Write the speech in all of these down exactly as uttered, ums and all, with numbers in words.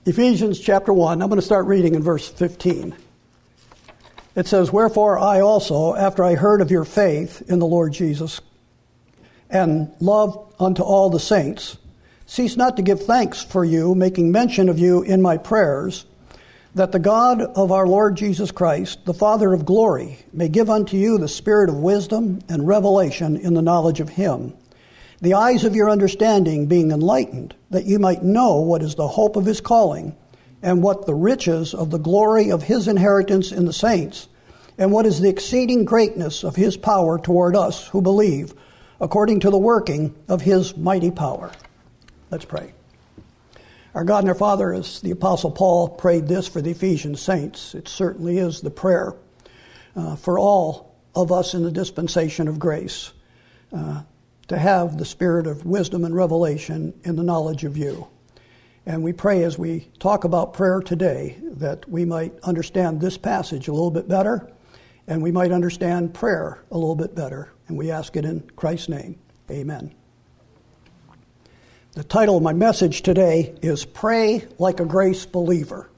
Ephesians chapter one, I'm going to start reading in verse fifteen. It says, "Wherefore I also, after I heard of your faith in the Lord Jesus, and love unto all the saints, cease not to give thanks for you, making mention of you in my prayers, that the God of our Lord Jesus Christ, the Father of glory, may give unto you the spirit of wisdom and revelation in the knowledge of him, the eyes of your understanding being enlightened, that you might know what is the hope of his calling, and what the riches of the glory of his inheritance in the saints, and what is the exceeding greatness of his power toward us who believe, according to the working of his mighty power." Let's pray. Our God and our Father, as the Apostle Paul prayed this for the Ephesian saints, it certainly is the prayer uh, for all of us in the dispensation of grace, uh, to have the spirit of wisdom and revelation in the knowledge of you. And we pray as we talk about prayer today that we might understand this passage a little bit better, and we might understand prayer a little bit better. And we ask it in Christ's name. Amen. The title of my message today is Pray Like a Grace Believer.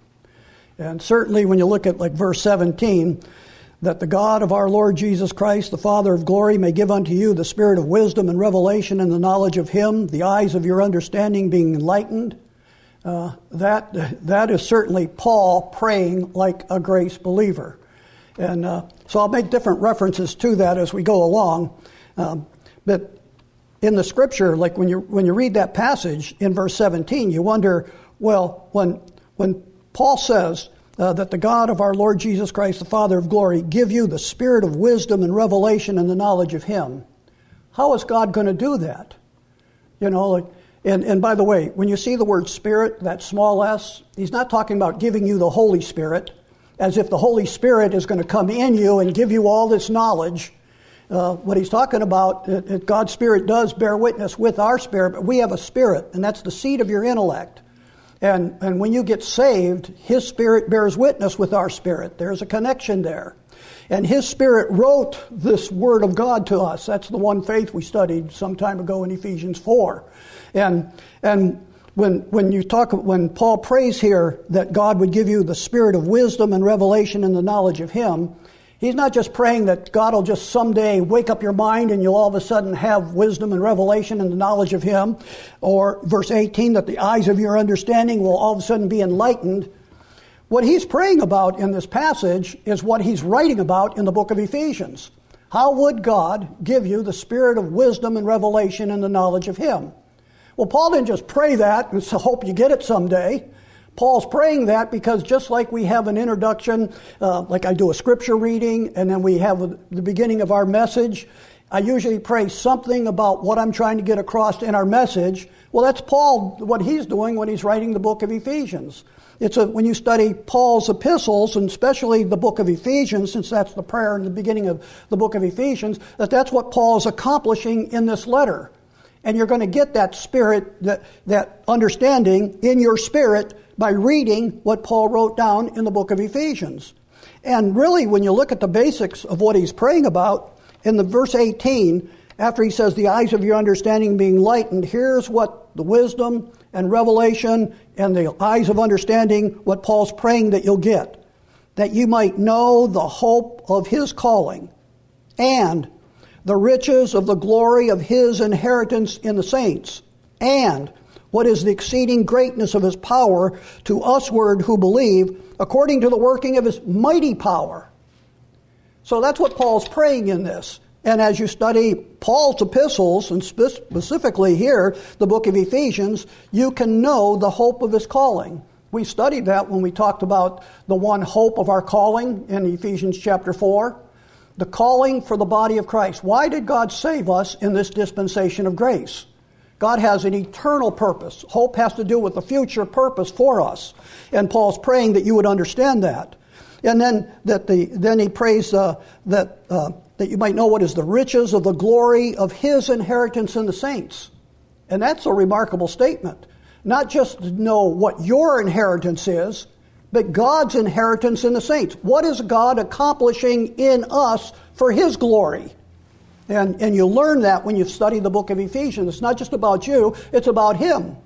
And certainly when you look at like verse seventeen, that the God of our Lord Jesus Christ, the Father of glory, may give unto you the spirit of wisdom and revelation in the knowledge of him, the eyes of your understanding being enlightened. Uh, that that is certainly Paul praying like a grace believer. And uh, so I'll make different references to that as we go along. Um, but in the scripture, like when you when you read that passage in verse seventeen, you wonder, well, when when Paul says uh, that the God of our Lord Jesus Christ, the Father of glory, give you the spirit of wisdom and revelation and the knowledge of him, how is God going to do that? You know, like, and, and by the way, when you see the word spirit, that small s, he's not talking about giving you the Holy Spirit, as if the Holy Spirit is going to come in you and give you all this knowledge. Uh, what he's talking about, it, it, God's Spirit does bear witness with our spirit, but we have a spirit, and that's the seat of your intellect. And, and when you get saved, his Spirit bears witness with our spirit. There's a connection there. And his Spirit wrote this Word of God to us. That's the one faith we studied some time ago in Ephesians four. And and when when you talk when Paul prays here that God would give you the spirit of wisdom and revelation in the knowledge of him, he's not just praying that God will just someday wake up your mind and you'll all of a sudden have wisdom and revelation and the knowledge of him. Or verse eighteen, that the eyes of your understanding will all of a sudden be enlightened. What he's praying about in this passage is what he's writing about in the book of Ephesians. How would God give you the spirit of wisdom and revelation and the knowledge of him? Well, Paul didn't just pray that and hope you get it someday. Paul's praying that because just like we have an introduction, uh, like I do a scripture reading, and then we have a, the beginning of our message, I usually pray something about what I'm trying to get across in our message. Well, that's Paul, what he's doing when he's writing the book of Ephesians. It's a, when you study Paul's epistles, and especially the book of Ephesians, since that's the prayer in the beginning of the book of Ephesians, that that's what Paul's accomplishing in this letter. And you're going to get that spirit, that, that understanding in your spirit by reading what Paul wrote down in the book of Ephesians. And really, when you look at the basics of what he's praying about, in the verse eighteen, after he says, the eyes of your understanding being enlightened, here's what the wisdom and revelation and the eyes of understanding, what Paul's praying that you'll get. That you might know the hope of his calling and the riches of the glory of his inheritance in the saints, and what is the exceeding greatness of his power to usward who believe, according to the working of his mighty power. So that's what Paul's praying in this. And as you study Paul's epistles, and specifically here, the book of Ephesians, you can know the hope of his calling. We studied that when we talked about the one hope of our calling in Ephesians chapter four. The calling for the body of Christ. Why did God save us in this dispensation of grace? God has an eternal purpose. Hope has to do with the future purpose for us. And Paul's praying that you would understand that. And then that the then he prays uh, that uh, that you might know what is the riches of the glory of his inheritance in the saints. And that's a remarkable statement. Not just to know what your inheritance is, but God's inheritance in the saints. What is God accomplishing in us for his glory? And, and you learn that when you study the book of Ephesians. It's not just about you, it's about him.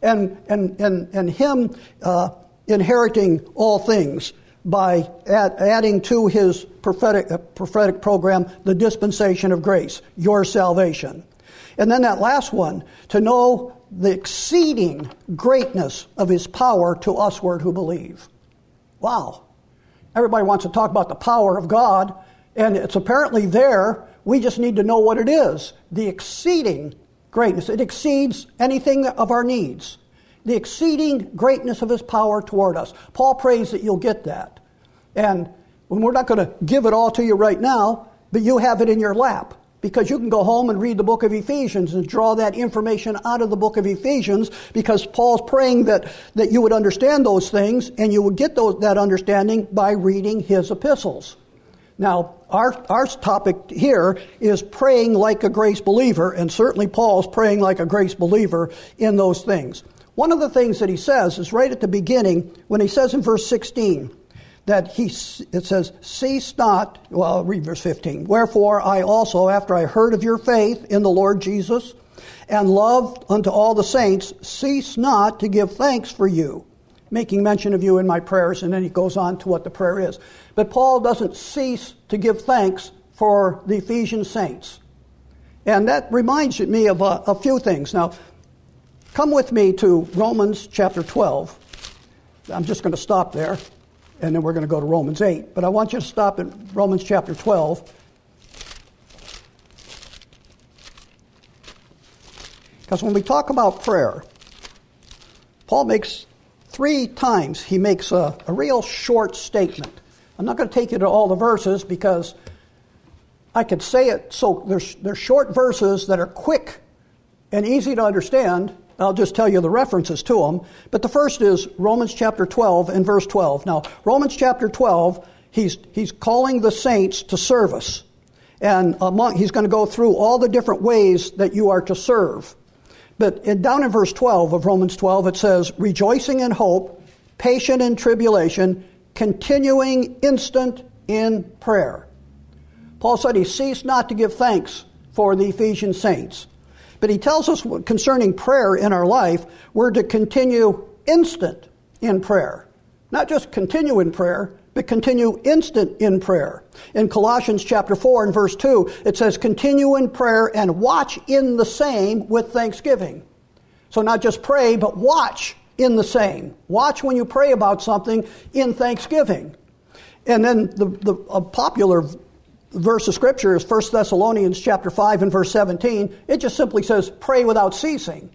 and and and, and him uh, inheriting all things by add, adding to his prophetic uh, prophetic program the dispensation of grace, your salvation. And then that last one, to know the exceeding greatness of his power to usward who believe. Wow. Everybody wants to talk about the power of God, and it's apparently there. We just need to know what it is. The exceeding greatness. It exceeds anything of our needs. The exceeding greatness of his power toward us. Paul prays that you'll get that. And we're not going to give it all to you right now, but you have it in your lap. Because you can go home and read the book of Ephesians and draw that information out of the book of Ephesians, because Paul's praying that, that you would understand those things, and you would get those, that understanding by reading his epistles. Now, our, our topic here is praying like a grace believer, and certainly Paul's praying like a grace believer in those things. One of the things that he says is right at the beginning, when he says in verse sixteen, that he, it says, cease not, well, I'll read verse fifteen. Wherefore I also, after I heard of your faith in the Lord Jesus, and love unto all the saints, cease not to give thanks for you, making mention of you in my prayers, and then he goes on to what the prayer is. But Paul doesn't cease to give thanks for the Ephesian saints. And that reminds me of a, a few things. Now, come with me to Romans chapter twelve. I'm just going to stop there. And then we're going to go to Romans eight. But I want you to stop at Romans chapter twelve. Because when we talk about prayer, Paul makes three times, he makes a, a real short statement. I'm not going to take you to all the verses because I could say it. So there's, there's short verses that are quick and easy to understand. I'll just tell you the references to them. But the first is Romans chapter twelve and verse twelve. Now, Romans chapter twelve, he's he's calling the saints to service. And among, he's going to go through all the different ways that you are to serve. But in, down in verse twelve of Romans twelve, it says, rejoicing in hope, patient in tribulation, continuing instant in prayer. Paul said he ceased not to give thanks for the Ephesian saints. But he tells us concerning prayer in our life, we're to continue instant in prayer. Not just continue in prayer, but continue instant in prayer. In Colossians chapter four and verse two, it says, continue in prayer and watch in the same with thanksgiving. So not just pray, but watch in the same. Watch when you pray about something in thanksgiving. And then the, the a popular verse of Scripture is First Thessalonians chapter five and verse seventeen. It just simply says, pray without ceasing.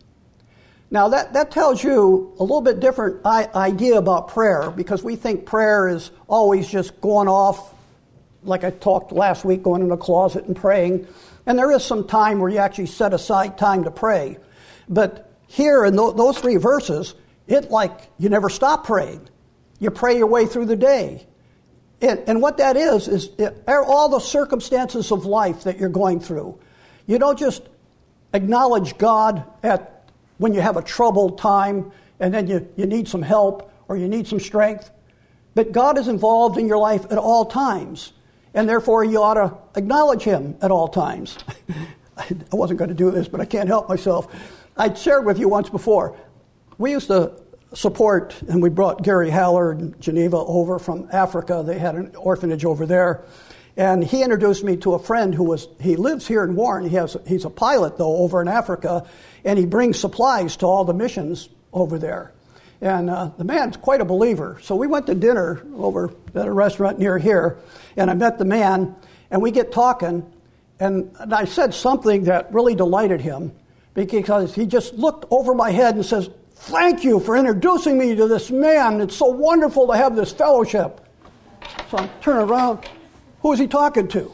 Now that, that tells you a little bit different I- idea about prayer, because we think prayer is always just going off, like I talked last week, going in a closet and praying. And there is some time where you actually set aside time to pray. But here in th- those three verses, it like you never stop praying. You pray your way through the day. And, and what that is, is it, all the circumstances of life that you're going through. You don't just acknowledge God at when you have a troubled time and then you, you need some help or you need some strength. But God is involved in your life at all times. And therefore you ought to acknowledge Him at all times. I wasn't going to do this, but I can't help myself. I shared with you once before. We used to support, and we brought Gary Haller and Geneva over from Africa. They had an orphanage over there. And he introduced me to a friend who was, he lives here in Warren. He has, he's a pilot, though, over in Africa. And he brings supplies to all the missions over there. And uh, the man's quite a believer. So we went to dinner over at a restaurant near here. And I met the man, and we get talking. And, and I said something that really delighted him, because he just looked over my head and says, thank you for introducing me to this man. It's so wonderful to have this fellowship. So I turn around. Who is he talking to?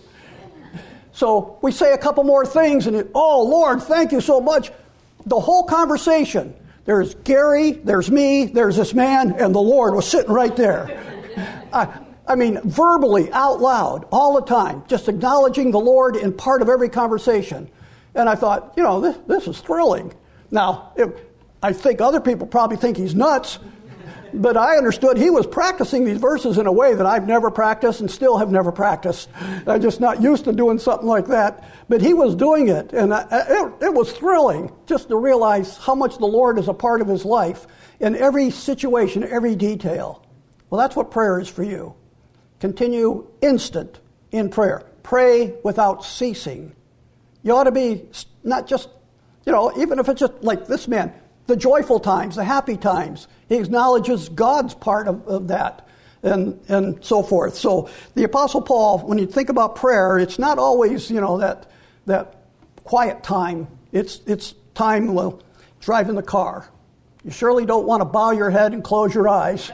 So we say a couple more things, and it, oh, Lord, thank you so much. The whole conversation, there's Gary, there's me, there's this man, and the Lord was sitting right there. I, I mean, verbally, out loud, all the time, just acknowledging the Lord in part of every conversation. And I thought, you know, this, this is thrilling. Now, it, I think other people probably think he's nuts, but I understood he was practicing these verses in a way that I've never practiced and still have never practiced. I'm just not used to doing something like that. But he was doing it, and I, it, it was thrilling just to realize how much the Lord is a part of his life in every situation, every detail. Well, that's what prayer is for you. Continue instant in prayer. Pray without ceasing. You ought to be not just, you know, even if it's just like this man, the joyful times, the happy times. He acknowledges God's part of, of that and, and so forth. So the Apostle Paul, when you think about prayer, it's not always, you know, that that quiet time. It's it's time, well, driving the car. You surely don't want to bow your head and close your eyes.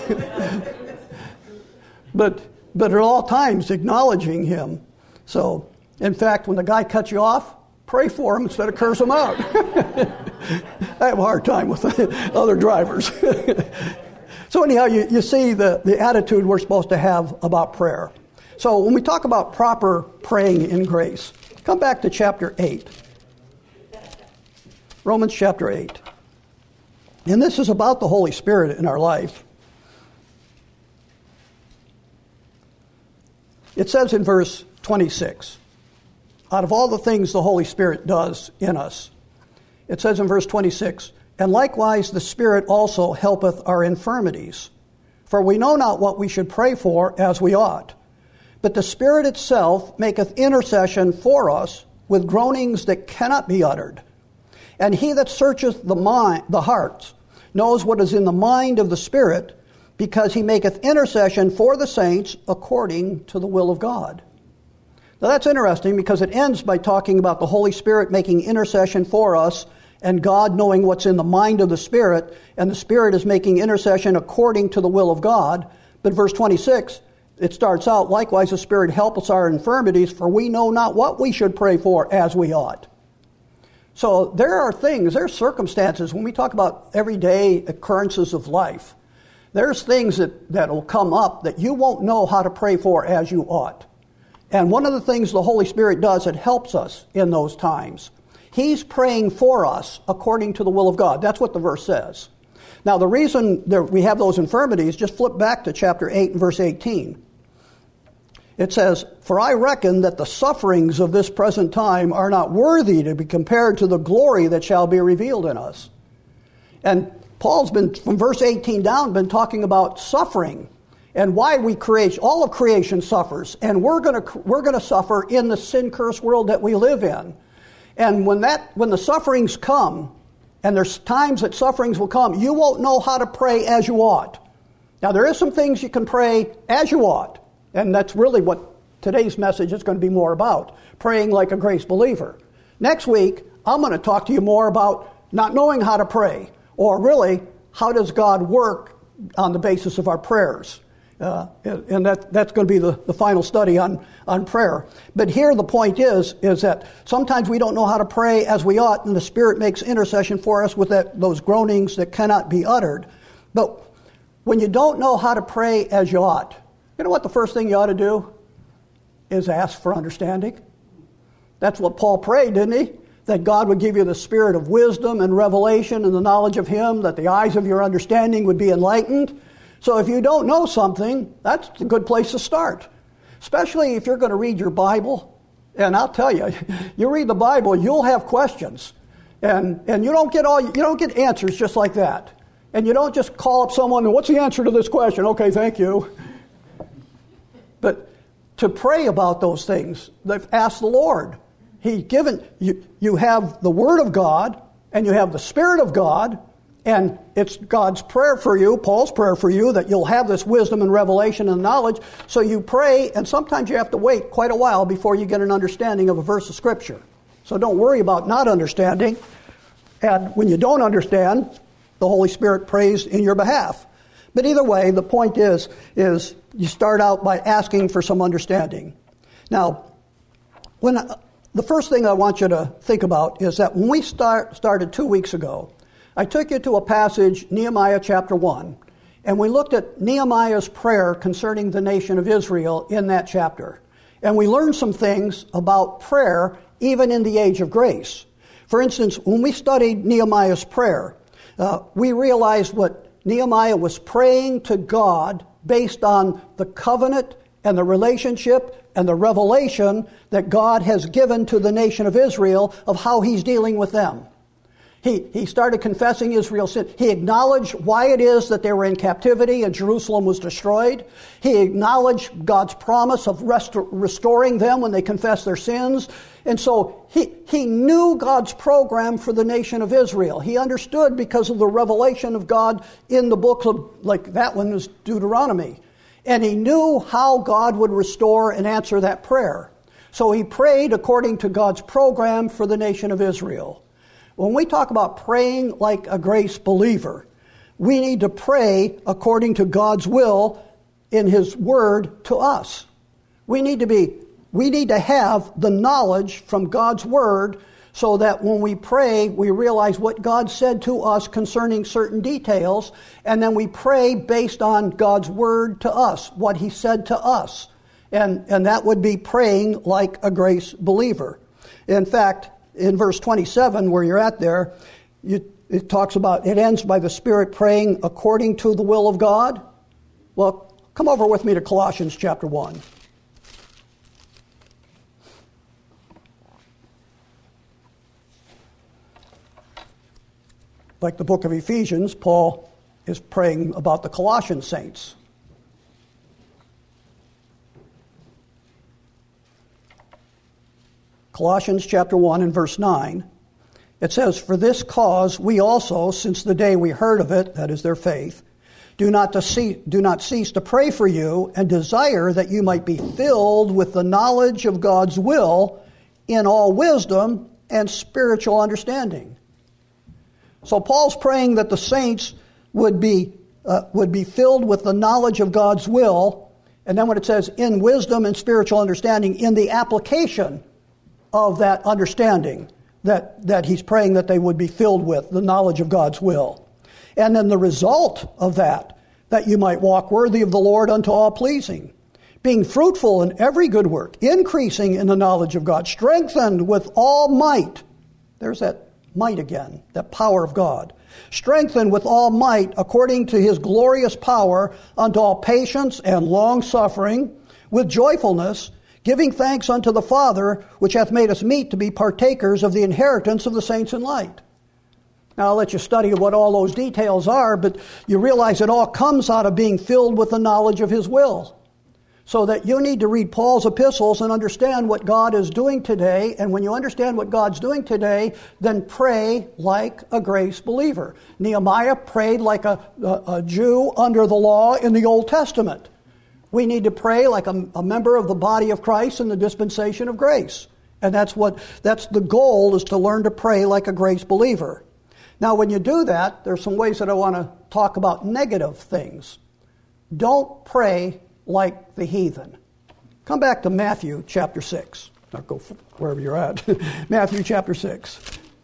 but but at all times acknowledging him. So, in fact, when the guy cuts you off, pray for him instead of curse him out. I have a hard time with other drivers. So anyhow, you, you see the, the attitude we're supposed to have about prayer. So when we talk about proper praying in grace, come back to chapter eight. Romans chapter eight. And this is about the Holy Spirit in our life. It says in verse twenty-six, out of all the things the Holy Spirit does in us, it says in verse twenty-six, and likewise the Spirit also helpeth our infirmities. For we know not what we should pray for as we ought. But the Spirit itself maketh intercession for us with groanings that cannot be uttered. And he that searcheth the mind, the hearts, knows what is in the mind of the Spirit, because he maketh intercession for the saints according to the will of God. Now that's interesting because it ends by talking about the Holy Spirit making intercession for us and God knowing what's in the mind of the Spirit, and the Spirit is making intercession according to the will of God. But verse twenty-six, it starts out, likewise the Spirit helpeth our infirmities, for we know not what we should pray for as we ought. So there are things, there are circumstances, when we talk about everyday occurrences of life, there's things that, that will come up that you won't know how to pray for as you ought. And one of the things the Holy Spirit does, it helps us in those times. He's praying for us according to the will of God. That's what the verse says. Now, the reason that we have those infirmities, just flip back to chapter eight and verse eighteen. It says, for I reckon that the sufferings of this present time are not worthy to be compared to the glory that shall be revealed in us. And Paul's been, from verse eighteen down, been talking about suffering and why we create, all of creation suffers. And we're going to we're going to suffer in the sin-cursed world that we live in. And when that when the sufferings come, and there's times that sufferings will come, you won't know how to pray as you ought. Now, there is some things you can pray as you ought. And that's really what today's message is going to be more about, praying like a grace believer. Next week, I'm going to talk to you more about not knowing how to pray, or really, how does God work on the basis of our prayers. Uh, and that, that's going to be the, the final study on, on prayer. But here the point is, is that sometimes we don't know how to pray as we ought, and the Spirit makes intercession for us with that, those groanings that cannot be uttered. But when you don't know how to pray as you ought, you know what the first thing you ought to do is ask for understanding. That's what Paul prayed, didn't he? That God would give you the spirit of wisdom and revelation and the knowledge of Him, that the eyes of your understanding would be enlightened. So if you don't know something, that's a good place to start. Especially if you're going to read your Bible. And I'll tell you, you read the Bible, you'll have questions. And and you don't get all you don't get answers just like that. And you don't just call up someone and what's the answer to this question? Okay, thank you. But to pray about those things, they've asked the Lord. He's given you you have the Word of God and you have the Spirit of God, and it's God's prayer for you, Paul's prayer for you, that you'll have this wisdom and revelation and knowledge. So you pray, and sometimes you have to wait quite a while before you get an understanding of a verse of Scripture. So don't worry about not understanding. And when you don't understand, the Holy Spirit prays in your behalf. But either way, the point is, is you start out by asking for some understanding. Now, when I, the first thing I want you to think about is that when we start, started two weeks ago, I took you to a passage, Nehemiah chapter one, and we looked at Nehemiah's prayer concerning the nation of Israel in that chapter. And we learned some things about prayer even in the age of grace. For instance, when we studied Nehemiah's prayer, uh, we realized what Nehemiah was praying to God based on the covenant and the relationship and the revelation that God has given to the nation of Israel of how he's dealing with them. He, he started confessing Israel's sin. He acknowledged why it is that they were in captivity and Jerusalem was destroyed. He acknowledged God's promise of restor- restoring them when they confessed their sins. And so he, he knew God's program for the nation of Israel. He understood because of the revelation of God in the books of, like that one is Deuteronomy. And he knew how God would restore and answer that prayer. So he prayed according to God's program for the nation of Israel. When we talk about praying like a grace believer, we need to pray according to God's will in His Word to us. We need to be, we need to have the knowledge from God's Word so that when we pray, we realize what God said to us concerning certain details, and then we pray based on God's Word to us, what He said to us. And, and that would be praying like a grace believer. In fact, in verse twenty-seven, where you're at there, you, it talks about, it ends by the Spirit praying according to the will of God. Well, come over with me to Colossians chapter one. Like the book of Ephesians, Paul is praying about the Colossian saints. Colossians chapter one and verse nine, it says, "For this cause we also, since the day we heard of it," that is their faith, do not, to see, do not cease to pray for you and desire that you might be filled with the knowledge of God's will in all wisdom and spiritual understanding." So Paul's praying that the saints would be, uh, would be filled with the knowledge of God's will, and then when it says in wisdom and spiritual understanding, in the application of that understanding that, that he's praying that they would be filled with, the knowledge of God's will. And then the result of that, that you might walk worthy of the Lord unto all pleasing, being fruitful in every good work, increasing in the knowledge of God, strengthened with all might. There's that might again, that power of God. Strengthened with all might according to His glorious power unto all patience and long suffering, with joyfulness, giving thanks unto the Father, which hath made us meet to be partakers of the inheritance of the saints in light. Now I'll let you study what all those details are, but you realize it all comes out of being filled with the knowledge of His will. So that you need to read Paul's epistles and understand what God is doing today, and when you understand what God's doing today, then pray like a grace believer. Nehemiah prayed like a, a, a Jew under the law in the Old Testament. We need to pray like a, a member of the body of Christ in the dispensation of grace. And that's what, that's the goal, is to learn to pray like a grace believer. Now, when you do that, there's some ways that I want to talk about negative things. Don't pray like the heathen. Come back to Matthew chapter six. Or go wherever you're at. Matthew chapter six.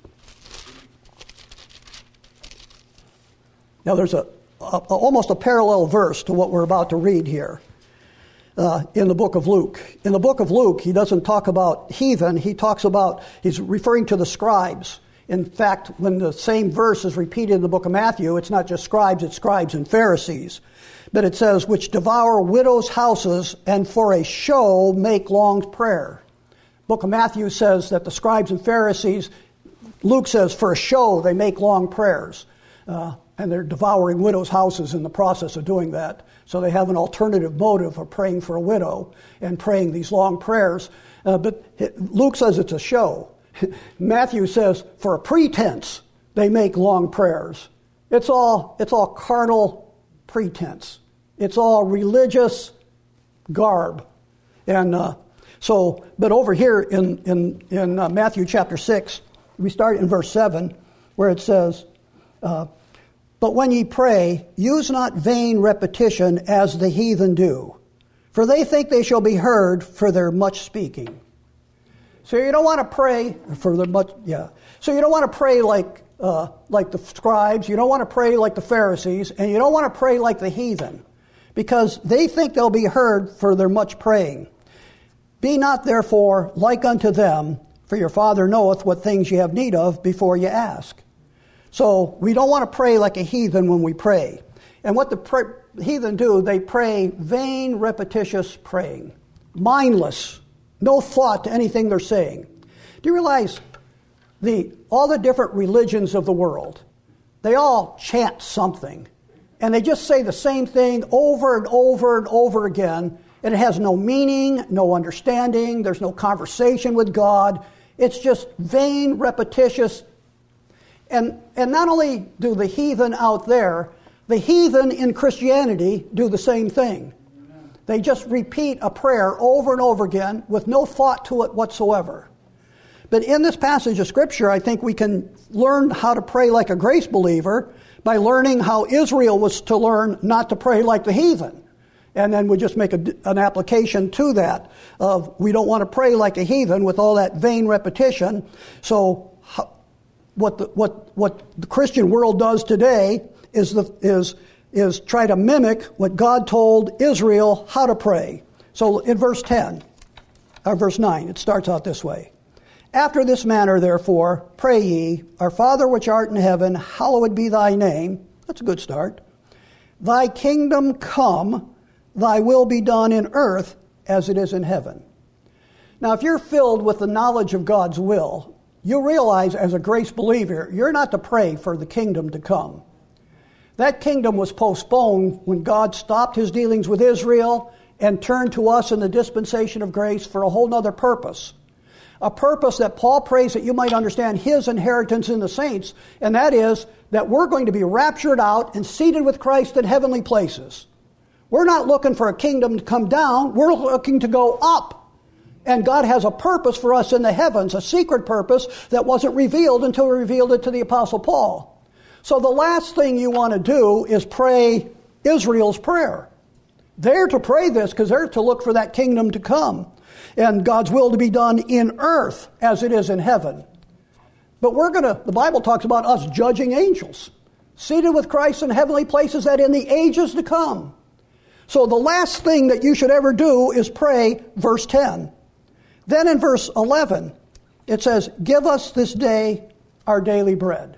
Now, there's a, a almost a parallel verse to what we're about to read here. Uh, in the book of Luke. In the book of Luke, he doesn't talk about heathen. He talks about, he's referring to the scribes. In fact, when the same verse is repeated in the book of Matthew, it's not just scribes, it's scribes and Pharisees. But it says, which devour widows' houses and for a show make long prayer. Book of Matthew says that the scribes and Pharisees, Luke says for a show they make long prayers. Uh, and they're devouring widows' houses in the process of doing that. So they have an alternative motive of praying for a widow and praying these long prayers. Uh, but Luke says it's a show. Matthew says for a pretense they make long prayers. It's all, it's all carnal pretense. It's all religious garb. And uh, so, but over here in, in, in uh, Matthew chapter six, we start in verse seven where it says, uh, "But when ye pray, use not vain repetition as the heathen do, for they think they shall be heard for their much speaking." So you don't want to pray for the much, yeah. So you don't want to pray like uh, like the scribes. You don't want to pray like the Pharisees, and you don't want to pray like the heathen, because they think they'll be heard for their much praying. "Be not therefore like unto them, for your Father knoweth what things ye have need of before ye ask." So we don't want to pray like a heathen when we pray. And what the pray, heathen do, they pray vain, repetitious praying. Mindless. No thought to anything they're saying. Do you realize the all the different religions of the world, they all chant something. And they just say the same thing over and over and over again. And it has no meaning, no understanding. There's no conversation with God. It's just vain, repetitious. And, and not only do the heathen out there, the heathen in Christianity do the same thing. They just repeat a prayer over and over again with no thought to it whatsoever. But in this passage of Scripture, I think we can learn how to pray like a grace believer by learning how Israel was to learn not to pray like the heathen. And then we just make a, an application to that of we don't want to pray like a heathen with all that vain repetition. So how, what the, what what the Christian world does today is the is is try to mimic what God told Israel how to pray. So in verse ten, or verse nine, it starts out this way. After this manner, therefore, pray ye, Our Father which art in heaven, hallowed be thy name. That's a good start. Thy kingdom come, thy will be done in earth as it is in heaven. Now, if you're filled with the knowledge of God's will, you realize as a grace believer, you're not to pray for the kingdom to come. That kingdom was postponed when God stopped his dealings with Israel and turned to us in the dispensation of grace for a whole other purpose. A purpose that Paul prays that you might understand his inheritance in the saints, and that is that we're going to be raptured out and seated with Christ in heavenly places. We're not looking for a kingdom to come down, we're looking to go up. And God has a purpose for us in the heavens, a secret purpose that wasn't revealed until he revealed it to the Apostle Paul. So the last thing you want to do is pray Israel's prayer. They're to pray this because they're to look for that kingdom to come and God's will to be done in earth as it is in heaven. But we're going to, the Bible talks about us judging angels, seated with Christ in heavenly places that in the ages to come. So the last thing that you should ever do is pray verse ten. Then in verse eleven, it says, give us this day our daily bread.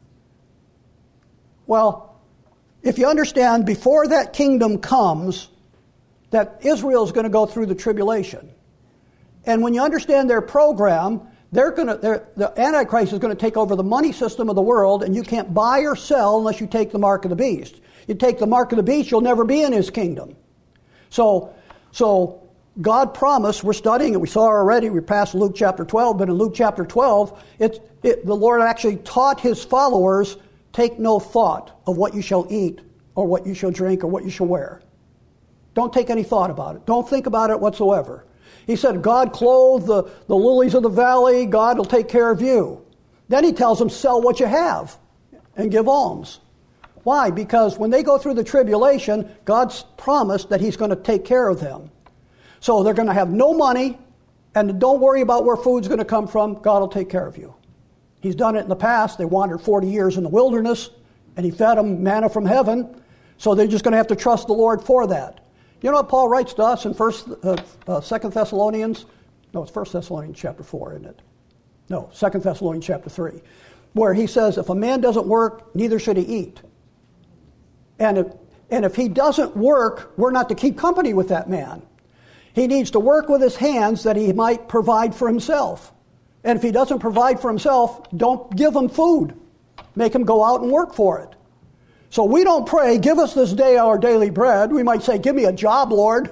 Well, if you understand, before that kingdom comes, that Israel is going to go through the tribulation. And when you understand their program, they're going to, they're, the Antichrist is going to take over the money system of the world, and you can't buy or sell unless you take the mark of the beast. You take the mark of the beast, you'll never be in his kingdom. So, so God promised, we're studying it, we saw already, we passed Luke chapter twelve, but in Luke chapter twelve, it, it, the Lord actually taught his followers, take no thought of what you shall eat, or what you shall drink, or what you shall wear. Don't take any thought about it. Don't think about it whatsoever. He said, God clothed the, the lilies of the valley, God will take care of you. Then he tells them, sell what you have and give alms. Why? Because when they go through the tribulation, God's promised that he's going to take care of them. So they're going to have no money, and don't worry about where food's going to come from. God will take care of you. He's done it in the past. They wandered forty years in the wilderness, and he fed them manna from heaven. So they're just going to have to trust the Lord for that. You know what Paul writes to us in First, uh, uh, Second Thessalonians? No, it's First Thessalonians chapter four, isn't it? No, Second Thessalonians chapter three, where he says, if a man doesn't work, neither should he eat. And if, and if he doesn't work, we're not to keep company with that man. He needs to work with his hands that he might provide for himself. And if he doesn't provide for himself, don't give him food. Make him go out and work for it. So we don't pray, give us this day our daily bread. We might say, give me a job, Lord.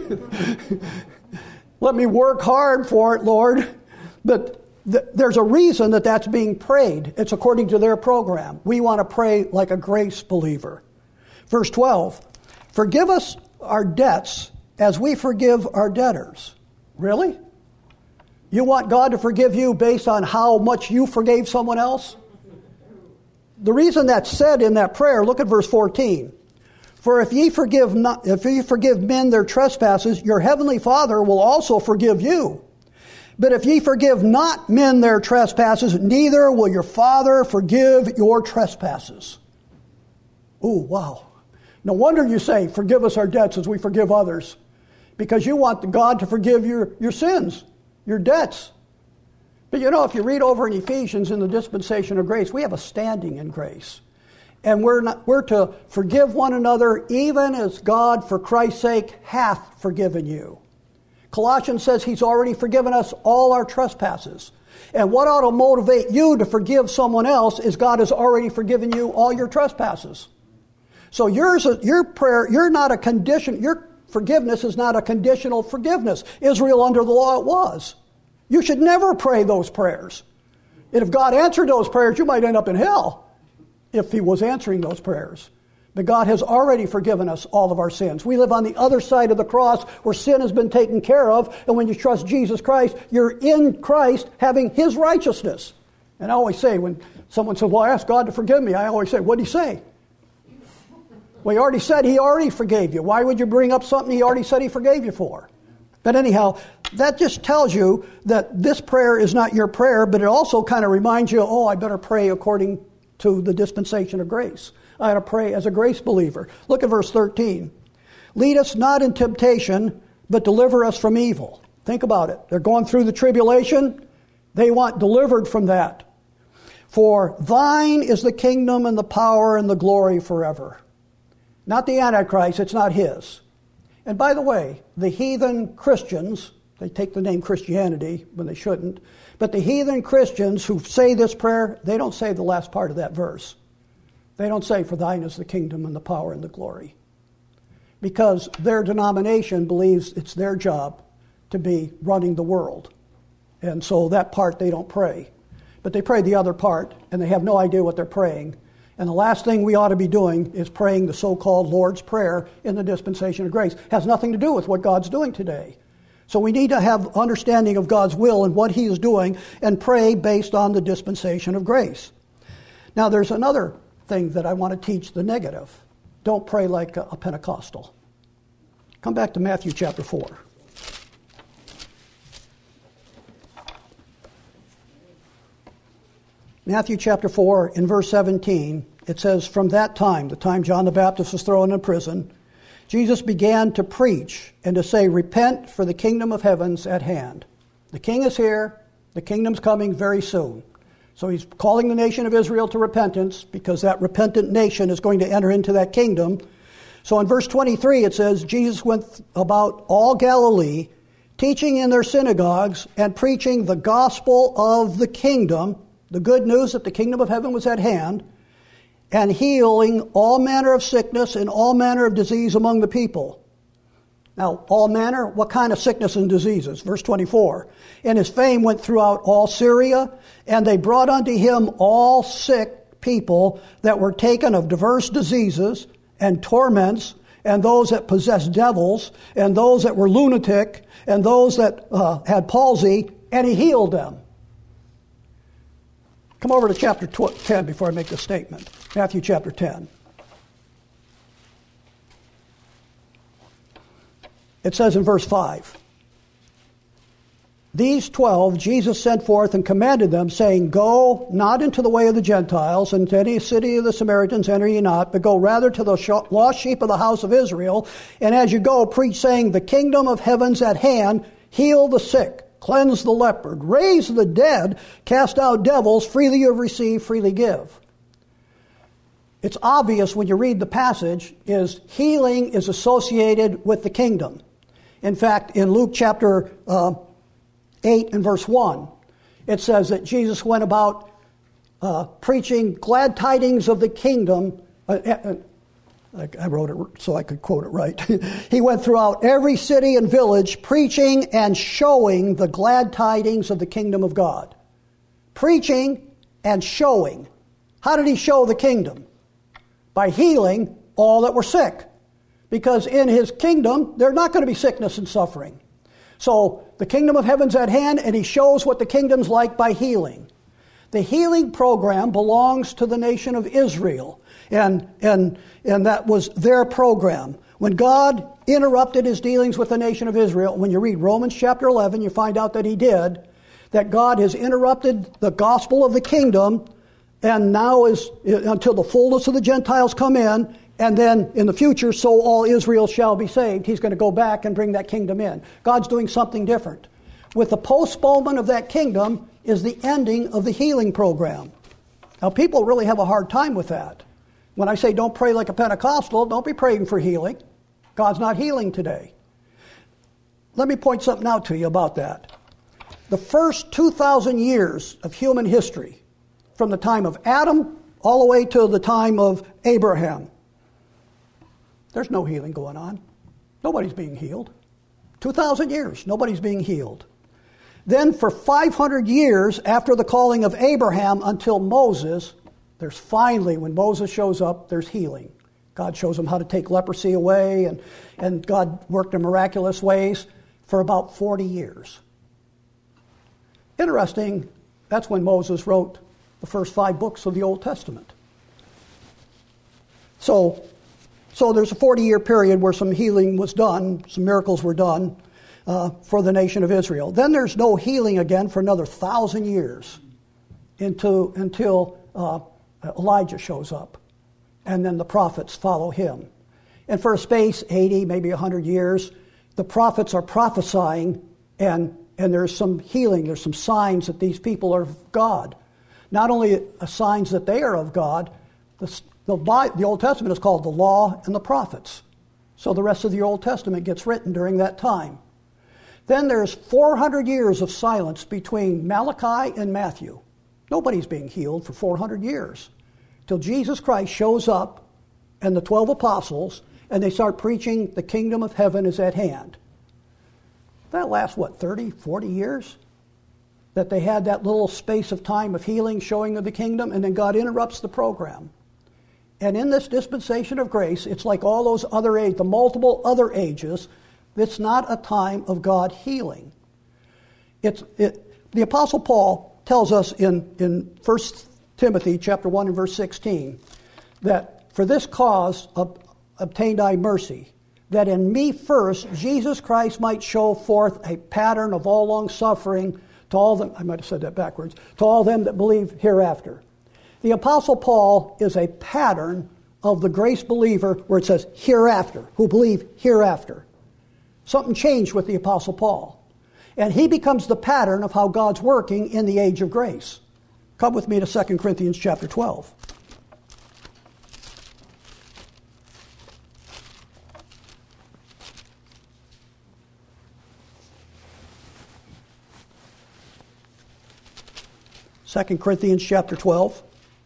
Let me work hard for it, Lord. But th- there's a reason that that's being prayed. It's according to their program. We want to pray like a grace believer. Verse twelve, forgive us our debts as we forgive our debtors. Really? You want God to forgive you based on how much you forgave someone else? The reason that's said in that prayer, look at verse fourteen. For if ye forgive not, if ye forgive men their trespasses, your heavenly Father will also forgive you. But if ye forgive not men their trespasses, neither will your Father forgive your trespasses. Ooh, wow. No wonder you say, forgive us our debts as we forgive others. Because you want God to forgive your, your sins, your debts. But you know, if you read over in Ephesians in the dispensation of grace, we have a standing in grace. And we're not, we're to forgive one another even as God, for Christ's sake, hath forgiven you. Colossians says he's already forgiven us all our trespasses. And what ought to motivate you to forgive someone else is God has already forgiven you all your trespasses. So yours, your prayer, you're not a condition, your forgiveness is not a conditional forgiveness. Israel under the law it was. You should never pray those prayers. And if God answered those prayers, you might end up in hell if he was answering those prayers. But God has already forgiven us all of our sins. We live on the other side of the cross where sin has been taken care of. And when you trust Jesus Christ, you're in Christ having his righteousness. And I always say, when someone says, well, I asked God to forgive me, I always say, what did he say? Well, he already said he already forgave you. Why would you bring up something he already said he forgave you for? But anyhow, that just tells you that this prayer is not your prayer, but it also kind of reminds you, oh, I better pray according to the dispensation of grace. I ought to pray as a grace believer. Look at verse thirteen. Lead us not in temptation, but deliver us from evil. Think about it. They're going through the tribulation. They want delivered from that. For thine is the kingdom and the power and the glory forever. Not the Antichrist, it's not his. And by the way, the heathen Christians, they take the name Christianity when they shouldn't, but the heathen Christians who say this prayer, they don't say the last part of that verse. They don't say, for thine is the kingdom and the power and the glory. Because their denomination believes it's their job to be running the world. And so that part they don't pray. But they pray the other part, and they have no idea what they're praying. And the last thing we ought to be doing is praying the so-called Lord's Prayer in the dispensation of grace. It has nothing to do with what God's doing today. So we need to have understanding of God's will and what he is doing and pray based on the dispensation of grace. Now there's another thing that I want to teach, the negative. Don't pray like a, a Pentecostal. Come back to Matthew chapter four. Matthew chapter four, in verse seventeen, it says, from that time, the time John the Baptist was thrown in prison, Jesus began to preach and to say, repent, for the kingdom of heaven's at hand. The king is here. The kingdom's coming very soon. So he's calling the nation of Israel to repentance because that repentant nation is going to enter into that kingdom. So in verse twenty-three it says, Jesus went about all Galilee, teaching in their synagogues and preaching the gospel of the kingdom, the good news that the kingdom of heaven was at hand, and healing all manner of sickness and all manner of disease among the people. Now, all manner, what kind of sickness and diseases? Verse twenty-four. And his fame went throughout all Syria, and they brought unto him all sick people that were taken of diverse diseases and torments, and those that possessed devils, and those that were lunatic, and those that uh, had palsy, and he healed them. Come over to chapter ten before I make the statement. Matthew chapter ten. It says in verse five, these twelve Jesus sent forth and commanded them, saying, go not into the way of the Gentiles, and to any city of the Samaritans enter ye not, but go rather to the lost sheep of the house of Israel. And as you go, preach, saying, the kingdom of heaven's at hand, heal the sick, cleanse the leopard, raise the dead, cast out devils, freely you have received, freely give. It's obvious when you read the passage is healing is associated with the kingdom. In fact, in Luke chapter uh, eight and verse one, it says that Jesus went about uh, preaching glad tidings of the kingdom. Uh, uh, I wrote it so I could quote it right. He went throughout every city and village preaching and showing the glad tidings of the kingdom of God. Preaching and showing. How did he show the kingdom? By healing all that were sick. Because in his kingdom, there's not going to be sickness and suffering. So the kingdom of heaven's at hand, and he shows what the kingdom's like by healing. The healing program belongs to the nation of Israel. And, and, and that was their program. When God interrupted his dealings with the nation of Israel, when you read Romans chapter eleven, you find out that he did, that God has interrupted the gospel of the kingdom, and now is until the fullness of the Gentiles come in, and then in the future, so all Israel shall be saved. He's going to go back and bring that kingdom in. God's doing something different. With the postponement of that kingdom is the ending of the healing program. Now, people really have a hard time with that. When I say don't pray like a Pentecostal, don't be praying for healing. God's not healing today. Let me point something out to you about that. The first two thousand years of human history, from the time of Adam all the way to the time of Abraham, there's no healing going on. Nobody's being healed. two thousand years, nobody's being healed. Then for five hundred years after the calling of Abraham until Moses, there's finally, when Moses shows up, there's healing. God shows him how to take leprosy away, and, and God worked in miraculous ways for about forty years. Interesting, that's when Moses wrote the first five books of the Old Testament. So, so there's a forty-year period where some healing was done, some miracles were done uh, for the nation of Israel. Then there's no healing again for another thousand years into, until uh, Elijah shows up. And then the prophets follow him. And for a space, eighty, maybe one hundred years, the prophets are prophesying, and, and there's some healing, there's some signs that these people are of God. Not only signs that they are of God, the, the, the Old Testament is called the Law and the Prophets. So the rest of the Old Testament gets written during that time. Then there's four hundred years of silence between Malachi and Matthew. Nobody's being healed for four hundred years. Till Jesus Christ shows up and the twelve apostles, and they start preaching the kingdom of heaven is at hand. That lasts, what, thirty, forty years? That they had that little space of time of healing, showing of the kingdom, and then God interrupts the program. And in this dispensation of grace, it's like all those other ages, the multiple other ages, it's not a time of God healing. It's, it, the Apostle Paul tells us in, in First Timothy chapter one and verse sixteen, that for this cause ob- obtained I mercy, that in me first Jesus Christ might show forth a pattern of all long suffering to all them, I might have said that backwards, to all them that believe hereafter. The Apostle Paul is a pattern of the grace believer where it says hereafter, who believe hereafter. Something changed with the Apostle Paul. And he becomes the pattern of how God's working in the age of grace. Come with me to Second Corinthians chapter twelve. Second Corinthians chapter twelve.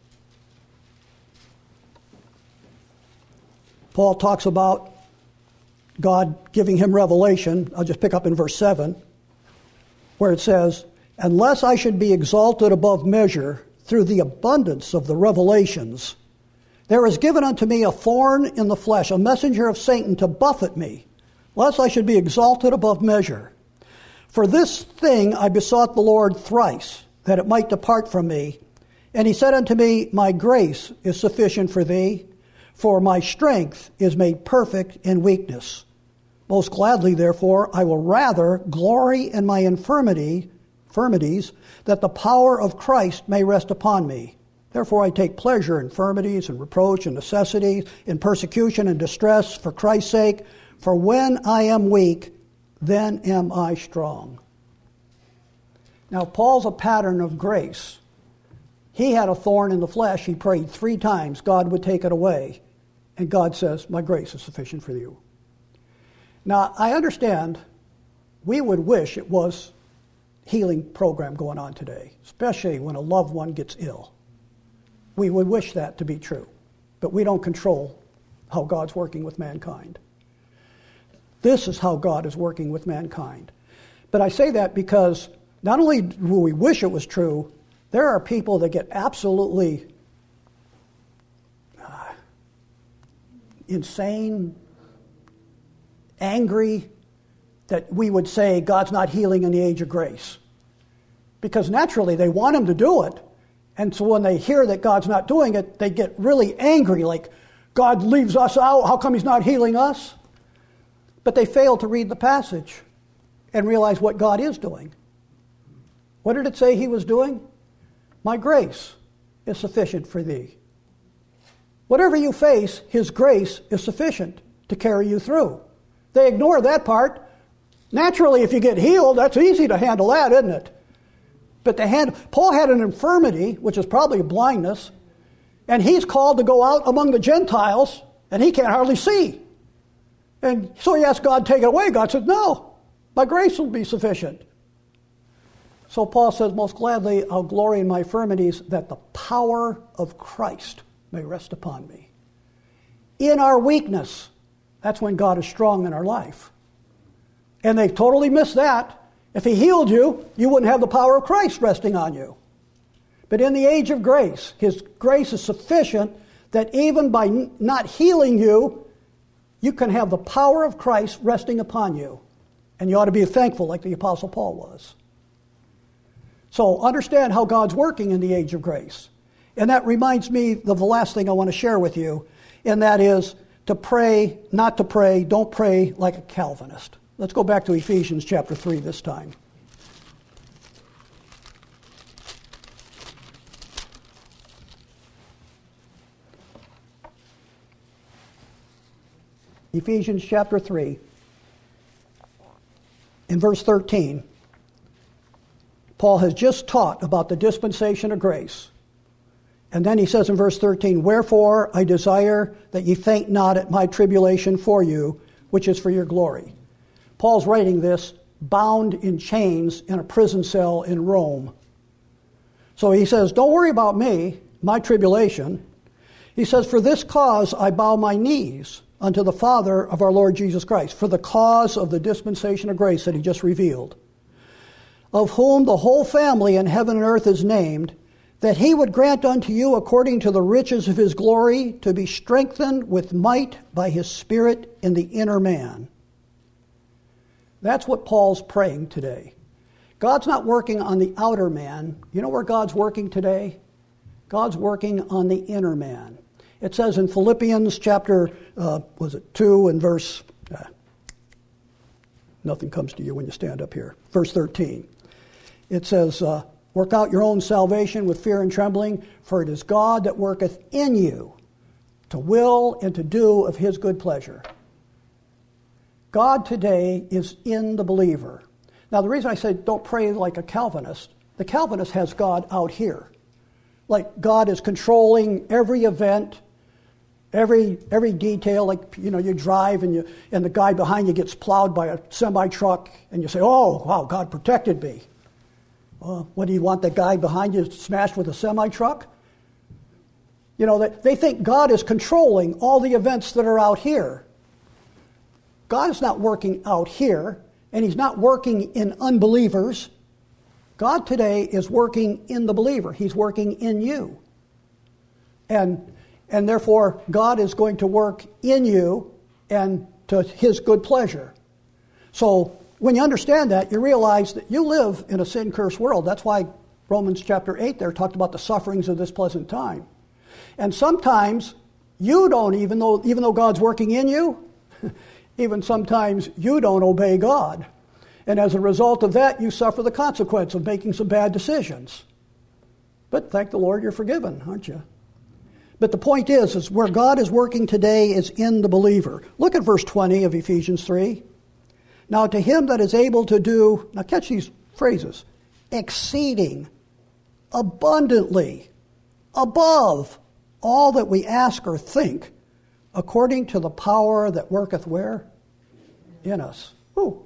Paul talks about God giving him revelation. I'll just pick up in verse seven, where it says, unless I should be exalted above measure through the abundance of the revelations, there is given unto me a thorn in the flesh, a messenger of Satan to buffet me, lest I should be exalted above measure. For this thing I besought the Lord thrice, that it might depart from me. And he said unto me, my grace is sufficient for thee, for my strength is made perfect in weakness. Most gladly, therefore, I will rather glory in my infirmity, infirmities, that the power of Christ may rest upon me. Therefore I take pleasure in infirmities and reproach and necessities, in persecution and distress for Christ's sake. For when I am weak, then am I strong. Now, Paul's a pattern of grace. He had a thorn in the flesh. He prayed three times God would take it away. And God says, my grace is sufficient for you. Now, I understand we would wish it was a healing program going on today, especially when a loved one gets ill. We would wish that to be true. But we don't control how God's working with mankind. This is how God is working with mankind. But I say that because not only do we wish it was true, there are people that get absolutely uh, insane, angry, that we would say God's not healing in the age of grace. Because naturally they want him to do it, and so when they hear that God's not doing it, they get really angry, like, God leaves us out, how come he's not healing us? But they fail to read the passage and realize what God is doing. What did it say he was doing? My grace is sufficient for thee. Whatever you face, his grace is sufficient to carry you through. They ignore that part. Naturally, if you get healed, that's easy to handle that, isn't it? But to hand, Paul had an infirmity, which is probably a blindness, And he's called to go out among the Gentiles, and he can't hardly see. And so he asked God to take it away. God said, no, my grace will be sufficient. So Paul says, most gladly I'll glory in my infirmities, that the power of Christ may rest upon me. In our weakness, that's when God is strong in our life. And they've totally missed that. If he healed you, you wouldn't have the power of Christ resting on you. But in the age of grace, his grace is sufficient that even by not healing you, you can have the power of Christ resting upon you. And you ought to be thankful like the Apostle Paul was. So understand how God's working in the age of grace. And that reminds me of the last thing I want to share with you, and that is to pray, not to pray, don't pray like a Calvinist. Let's go back to Ephesians chapter three this time. Ephesians chapter three, in verse thirteen, Paul has just taught about the dispensation of grace. And then he says in verse thirteen, wherefore I desire that ye faint not at my tribulation for you, which is for your glory. Paul's writing this bound in chains in a prison cell in Rome. So he says, don't worry about me, my tribulation. He says, for this cause I bow my knees unto the Father of our Lord Jesus Christ, for the cause of the dispensation of grace that he just revealed, of whom the whole family in heaven and earth is named, that he would grant unto you according to the riches of his glory to be strengthened with might by his Spirit in the inner man. That's what Paul's praying today. God's not working on the outer man. You know where God's working today? God's working on the inner man. It says in Philippians chapter, uh, was it two and verse, uh, nothing comes to you when you stand up here, verse thirteen. It says, uh, work out your own salvation with fear and trembling, for it is God that worketh in you to will and to do of his good pleasure. God today is in the believer. Now, the reason I say don't pray like a Calvinist, the Calvinist has God out here. Like God is controlling every event, every every detail. Like, you know, you drive and you and the guy behind you gets plowed by a semi-truck and you say, oh, wow, God protected me. Uh, what, do you want the guy behind you smashed with a semi-truck? You know, they, they think God is controlling all the events that are out here. God is not working out here, and he's not working in unbelievers. God today is working in the believer. He's working in you. And, and therefore, God is going to work in you and to his good pleasure. So when you understand that, you realize that you live in a sin-cursed world. That's why Romans chapter eight there talked about the sufferings of this pleasant time. And sometimes you don't, even though, even though God's working in you, even sometimes you don't obey God. And as a result of that, you suffer the consequence of making some bad decisions. But thank the Lord you're forgiven, aren't you? But the point is, is where God is working today is in the believer. Look at verse twenty of Ephesians three. Now to him that is able to do, now catch these phrases, exceeding, abundantly, above all that we ask or think, according to the power that worketh where? In us. Ooh.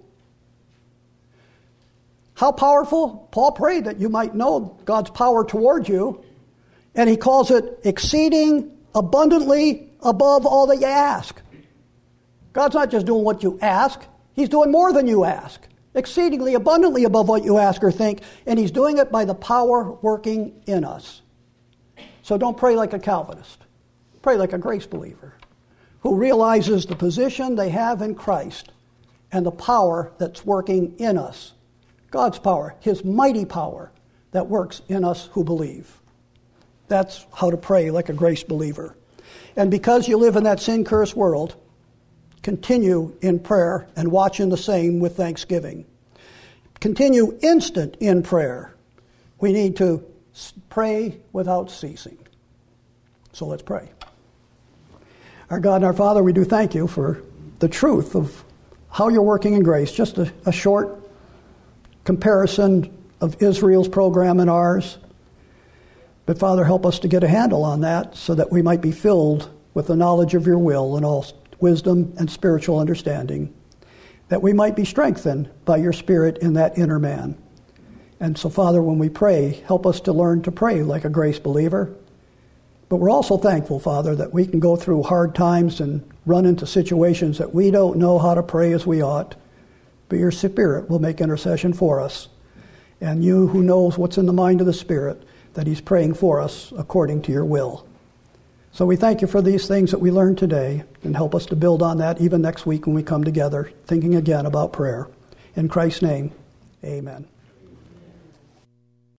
How powerful? Paul prayed that you might know God's power toward you. And he calls it exceeding abundantly above all that you ask. God's not just doing what you ask. He's doing more than you ask. Exceedingly abundantly above what you ask or think. And he's doing it by the power working in us. So don't pray like a Calvinist. Pray like a grace believer who realizes the position they have in Christ and the power that's working in us. God's power, his mighty power that works in us who believe. That's how to pray like a grace believer. And because you live in that sin-cursed world, continue in prayer and watch in the same with thanksgiving. Continue instant in prayer. We need to pray without ceasing. So let's pray. Our God and our Father, we do thank you for the truth of how you're working in grace. Just a, a short comparison of Israel's program and ours. But Father, help us to get a handle on that so that we might be filled with the knowledge of your will and all wisdom and spiritual understanding, that we might be strengthened by your Spirit in that inner man. And so, Father, when we pray, help us to learn to pray like a grace believer. But we're also thankful, Father, that we can go through hard times and run into situations that we don't know how to pray as we ought. But your Spirit will make intercession for us. And you who knows what's in the mind of the Spirit, that he's praying for us according to your will. So we thank you for these things that we learned today, and help us to build on that even next week when we come together, thinking again about prayer. In Christ's name, amen.